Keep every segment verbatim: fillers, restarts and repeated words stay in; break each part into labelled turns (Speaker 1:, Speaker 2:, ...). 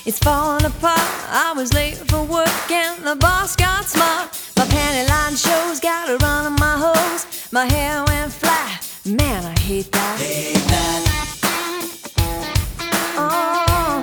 Speaker 1: It's falling apart. I was late for work and the boss got smart. My panty line shows, got a run on my hose. My hair went flat. Man, I hate that.
Speaker 2: Hate that.
Speaker 1: Oh.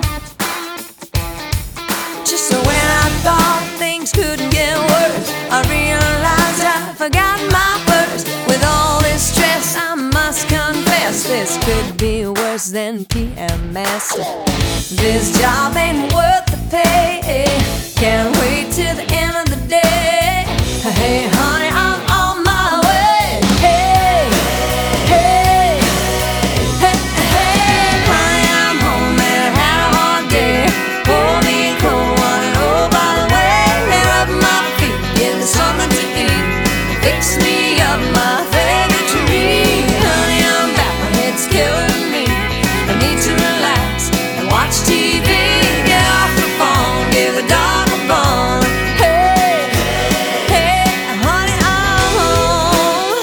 Speaker 1: Just so when I thought things couldn't get worse, I realized I forgot my purse. With all this stress, I must confess, this could be worse than P M S. This job ain't worth the pay. Can't wait till the end of the day. Hey, honey, I'm on my way. Hey, hey, hey, hey, honey, I'm home and I had a hard day. Pour me a cold one and oh, by the way, hair up my feet, give me something to eat. Fix me up my favorite treat. Honey, I'm back, my head's killing me. I need to relax and watch T V. Get off the phone, give the dog a bone. Hey, hey, honey, I'm home.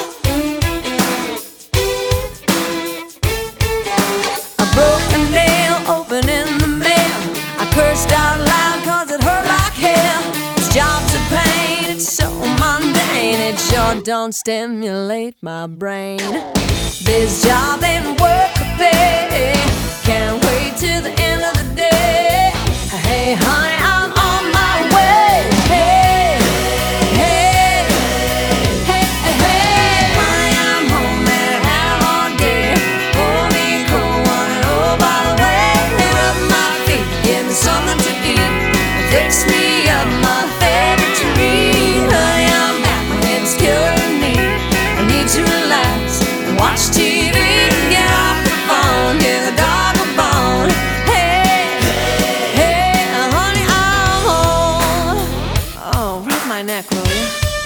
Speaker 1: A broken nail open in the mail. I cursed out loud cause it hurt like hell. This job's a pain, it's so mundane. It sure don't stimulate my brain. This job ain't worth the pay. Can't wait till the end of the day. Hey, honey, I'm on my way. Hey, hey, hey, hey, honey, I'm home and I had a hard day. Pour me a cold one and oh, by the way, hair up my feet, give me something to eat. Fix me up my favorite treat. Honey, I'm back, my head's killing me. I need to relax and watch T V. Get off the phone, give the dog a bone. Hey, hey, honey, I'm home. Oh, rub my neck, will you?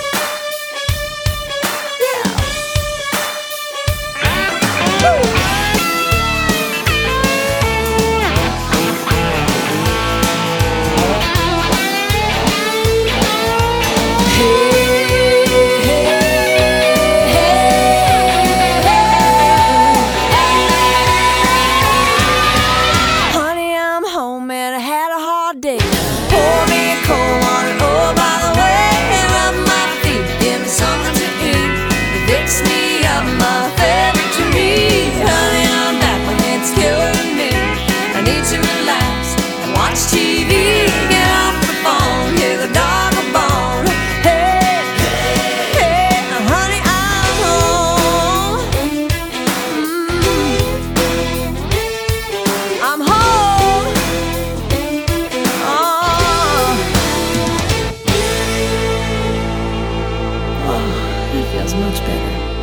Speaker 1: Yeah. Woo. Honey, I'm home and I had a hard day. Pour me a cold one and oh, by the way, hair up my feet, give me something to eat. Fix me up my favorite treat. Honey, I'm back, my head's killing me. I need to relax and watch T V. Get off the phone, give the dog a bone. Hey, hey, honey, I'm home. Mm. I'm home. Oh. Oh, it feels much better.